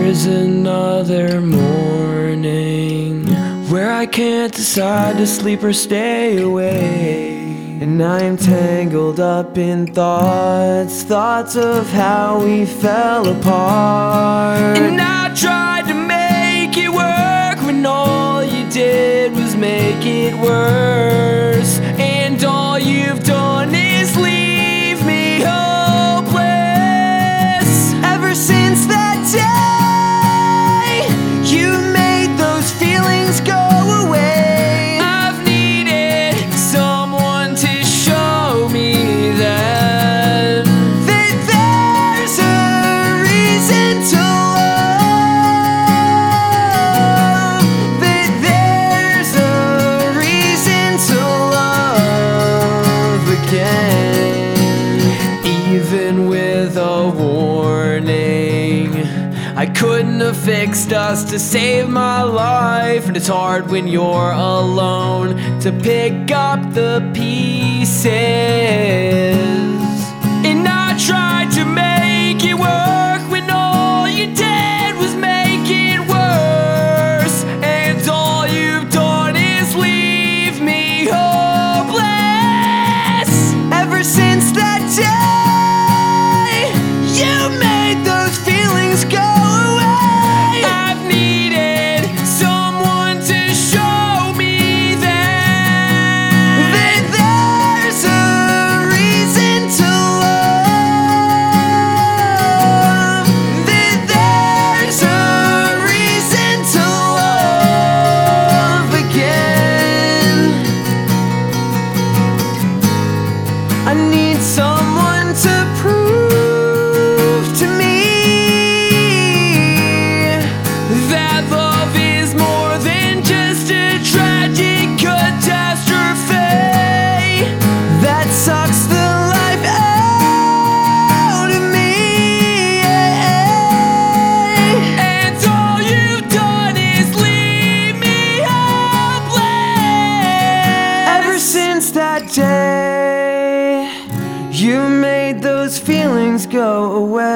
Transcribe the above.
There's another morning where I can't decide to sleep or stay awake, and I am tangled up in thoughts of how we fell apart. And I tried to make it work when all you did was make it worse, and all you've done is leave me hopeless. Ever since that day, you made those feelings go away. I've needed someone to show me that there's a reason to love, that there's a reason to love again. Even with a warning, I couldn't have fixed us to save my life. And it's hard when you're alone to pick up the pieces. And I tried to make it work when all you did was make it worse, and all you've done is leave me hopeless. Ever since that day, you made those feelings go away. I've needed someone to show me that there's a reason to love, that there's a reason to love again. I need someone to prove to me that love is more than just a tragic catastrophe that sucks the life out of me. And all you've done is leave me hopeless. Ever since that day, you made those feelings go away.